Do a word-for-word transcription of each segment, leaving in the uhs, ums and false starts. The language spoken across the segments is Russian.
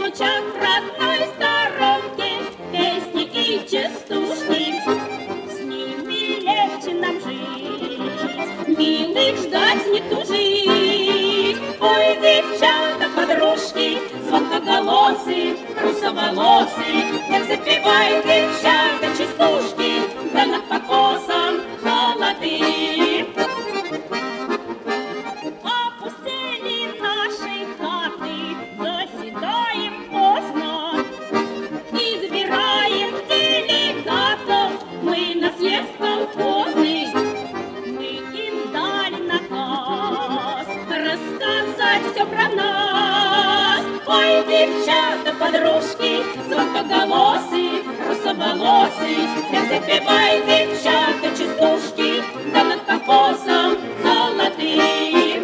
звучат в родной сторонке песни и частушки. С ними легче нам жить, милых ждать не тужить. Ой, девчата, подружки, звонкоголосые, русоволосые, как запевают девчата частушки, да над покосом золотым. Опустили наши хаты, заседаем поздно, избираем делегатов, мы на съезд колхозный. Мы им дали наказ рассказать все про нас. Ой, девчата, подружки, звонкоголосые, русоволосые, как запевают девчата частушки, да над покосом золотым.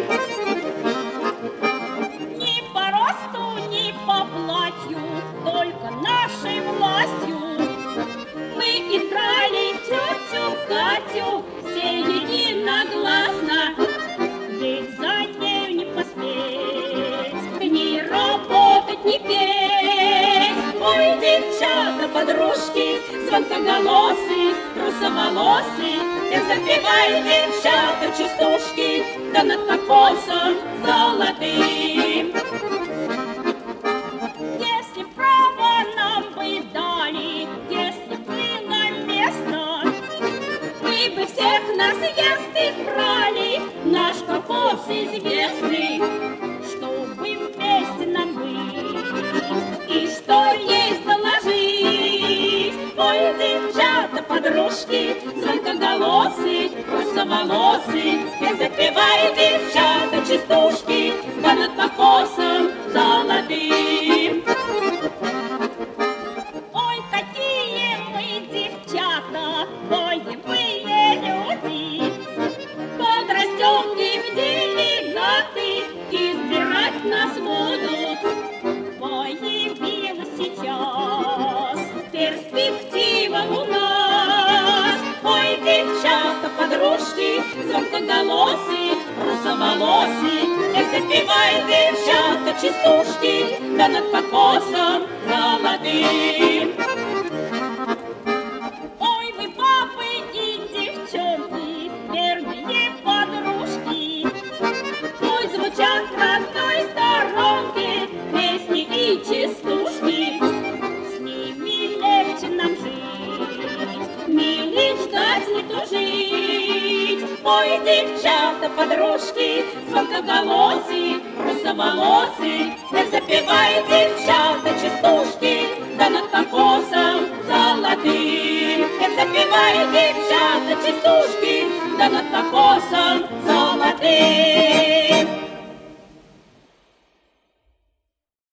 Ни по росту, ни по платью, только нашей властью мы избрали тетю Катю, все единогласно. Ведь за нею не поспеть, ни работать, ни петь. Ой, девчата, подружки, звонкоголосые, русоволосые, как запевают девчата частушки, да над покосом золотым. Если право нам бы дали, если было место, мы бы всех на съезд избрали, наш колхоз известный, чтобы вместе нам быть и что есть доложить. Ой, девчата, подружки, звонкоголосые, русоволосые, как запевают девчата частушки, да над покосом золотым. Ой, какие мы девчата, боевые люди, подрастем и в делегаты избирать нас будут. Появилась сейчас перспектива у нас. Ой, девчата, подружки, звонкоголосые, русоволосые, как запевают девчата частушки, да над покосом золотым. Ой, вы папы и девчонки, верные подружки, пусть звучат в родной сторонке песни и частушки. С ними легче нам жить, милых ждать не тужить. Ой, девчата, подружки, звонкоголосые, русоволосые, как запевают девчата частушки, да над покосом золотым. Как запевают девчата частушки, да над покосом золотым.